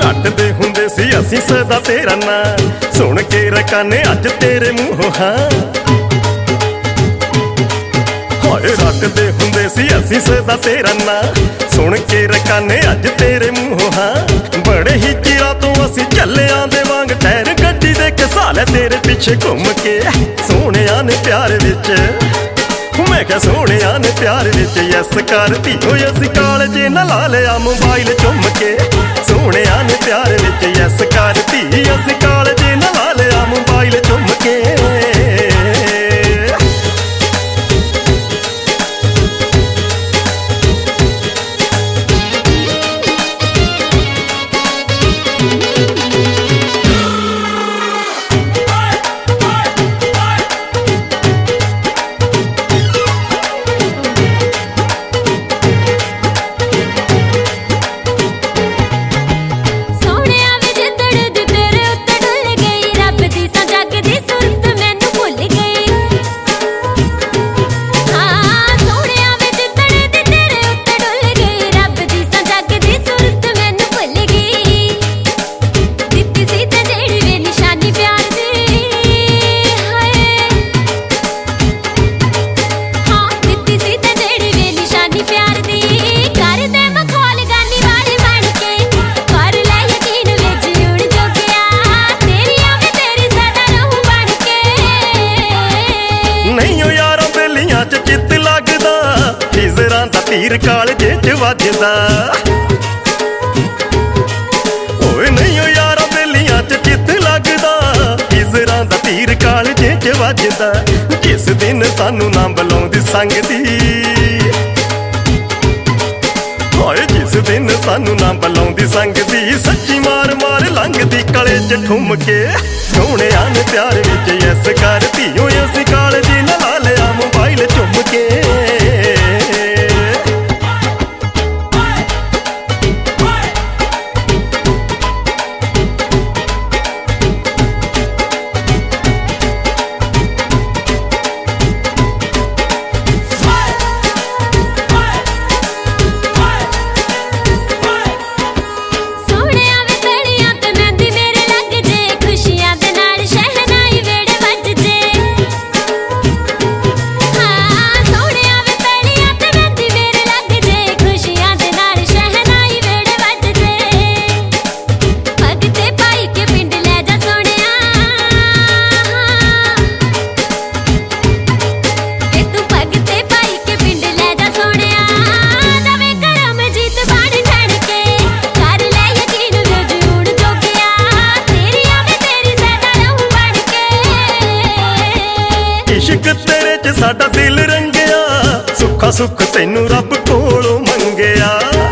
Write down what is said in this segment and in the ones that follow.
रटदे हुंदे सी असीं सदा तेरा नां, सुन के रकाने अज तेरे मूंहों हां। हाय रटदे हुंदे सी असीं सदा तेरा नां, सुन के रकाने अज तेरे मूंहों हां। बड़े ही चिरां तों असीं चलियां दे वांग टैर गड्डी दे घसाले तेरे पिछे घुम के। सोहणिया ने प्यार विच मैं क्या सोहणिया ने प्यार विच यस कर धीओ असीं कालजे न ला लिया मोबाइल चुम के। सोहणिया ने प्यार विच यस कर धी असीं कालजे न ला लिया मोबाइल चुम के। तीर कालजे च वजदा ओए नहीं ओ यारा बेलियां च चित लगदा। हिजरां दा तीर कालजे च वजदा। जिस दिन सानू ना बुलाउंदी संग दी, हाय जिस दिन सानू ना बुलाउंदी संग दी, सच्ची मार मार लंघदी गले च ठुम के। सोहणिया ने प्यार विच यस कर धीओ असीं कालजे न ला लिया मोबाइल चुम के। इश्क तेरे च साडा दिल रंगिया, सुखा सुख तैनू रब कोलों मंगिया।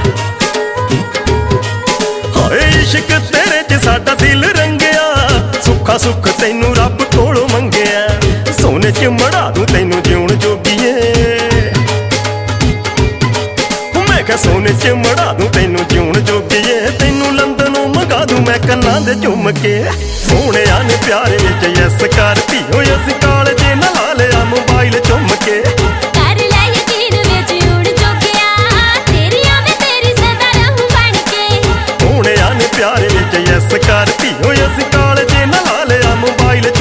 हाय इश्क तेरे च साडा दिल रंगिया, सुखा सुख तैनू रब कोलों मंगिया। सोने च मड़ा दूं तैनू जीउण जोगीए, मैं क्या सोने च मड़ा दूं तैनू जीउण जोगीए। तैनू लंदनों मंगा दूं मैं कन्नां दे झुम के। सोहणिया ने प्यार विच यस कर धीओ असीं कालजे न ला लिया मोबाइल चुम के। कर लै यकीन विच उड़ जोगिया, तेरियां मैं तेरी सदा रहूं बन के। सोहणिया ने प्यार विच यस कर धीओ असीं कालजे न ला लिया मोबाइल